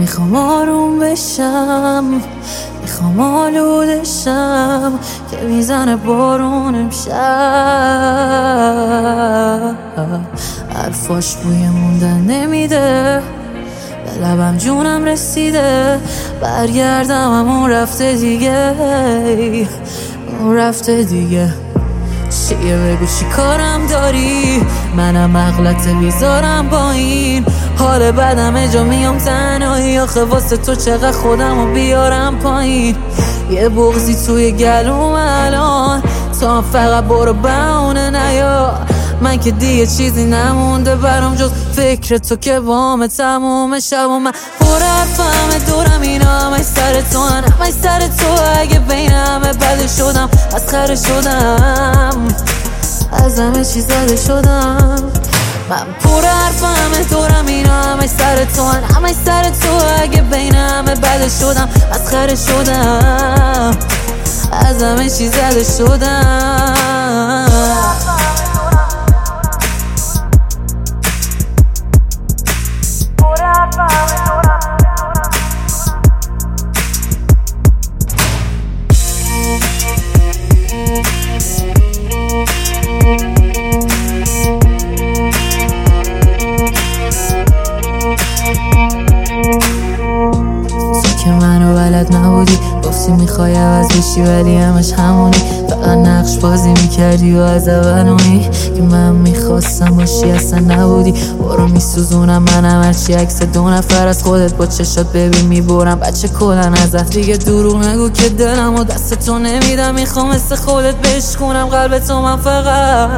میخوام آروم بشم، میخوام آلودشم که میزنه بارون امشب. حرفاش بوی موندن نمیده، به لبم جونم رسیده، برگردم اون رفته دیگه، اون رفته دیگه. چیه بگو چی کارم داری، منم اغلط بیزارم با این حال بدم جا میام تنهایی. آخه واسه تو چقدر خودمو بیارم پایین، یه بغضی توی گلوم الان، تو هم فقط برو بهونه نیا. من که دیگه چیزی نمونده برام جز فکر تو که وام تموم شب. و من پر حرفم دورم اینا همش سر تو هن، همش سر تو. اگه بین همه بده شدم مسخره شدم، از همه چی زده شدم. من پر حرفم دورم اینا همش سر تو هن، همش سر تو. اگه بین همه بده شدم مسخره شدم، از همه چی زده شدم. که منو بلد نبودی، گفتی میخوای عوض بشی ولی همش همونی. فقط نقش بازی میکردی و از اولونی که من میخواستم باشی اصلا نبودی. برو میسوزونم منم هرچی عکس دو نفر از خودت با چشات ببین میبرم. بچه کلن ازت دیگه دروغ نگو که دلم و دست تو نمیدم. میخوام مثل خودت بشکونم قلب تو من فقط.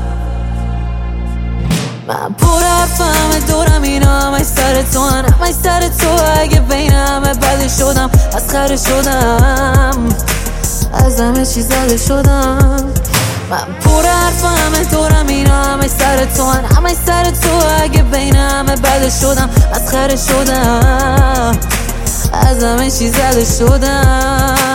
من پر حرفم دورم اینا همش سر تو هن، همش سر تو. اگه بین همه بده شدم مسخره شدم، از همه چی زده شدم. من پر حرفم دورم اینا همش سر تو هن، همش سر تو. اگه بین همه بده شدم مسخره شدم، از همه چی زده شدم.